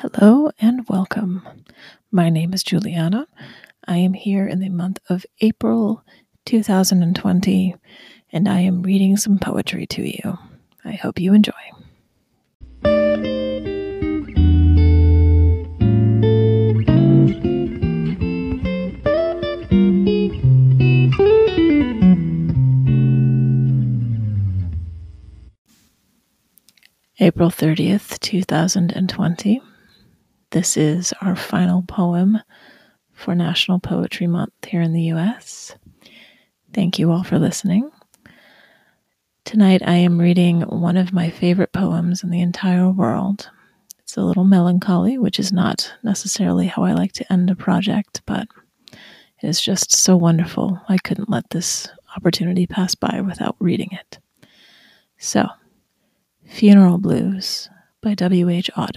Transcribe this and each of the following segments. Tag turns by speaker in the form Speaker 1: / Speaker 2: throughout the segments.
Speaker 1: Hello and welcome. My name is Juliana. I am here in the month of April 2020, and I am reading some poetry to you. I hope you enjoy. April 30th, 2020. This is our final poem for National Poetry Month here in the U.S. Thank you all for listening. Tonight I am reading one of my favorite poems in the entire world. It's a little melancholy, which is not necessarily how I like to end a project, but it is just so wonderful. I couldn't let this opportunity pass by without reading it. So, Funeral Blues by W.H. Auden.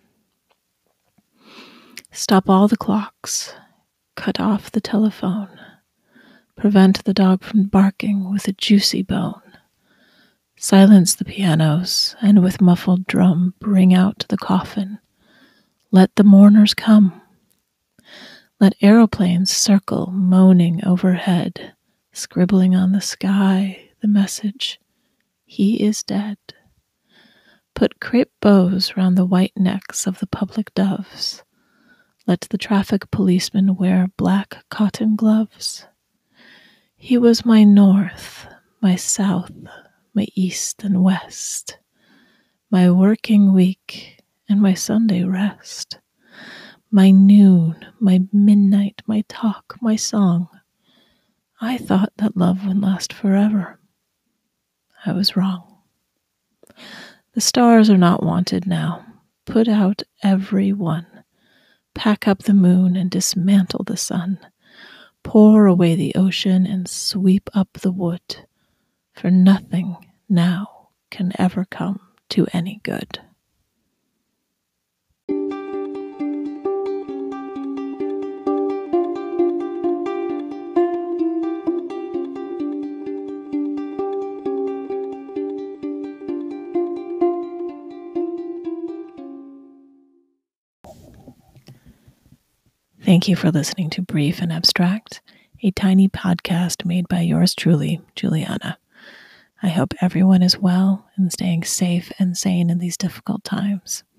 Speaker 1: Stop all the clocks, cut off the telephone, prevent the dog from barking with a juicy bone, silence the pianos, and with muffled drum bring out the coffin. Let the mourners come. Let aeroplanes circle, moaning overhead, scribbling on the sky the message, he is dead. Put crepe bows round the white necks of the public doves. Let the traffic policemen wear black cotton gloves. He was my north, my south, my east and west, my working week and my Sunday rest, my noon, my midnight, my talk, my song. I thought that love would last forever. I was wrong. The stars are not wanted now. Put out every one. Pack up the moon and dismantle the sun. Pour away the ocean and sweep up the wood. For nothing now can ever come to any good. Thank you for listening to Brief and Abstract, a tiny podcast made by yours truly, Juliana. I hope everyone is well and staying safe and sane in these difficult times.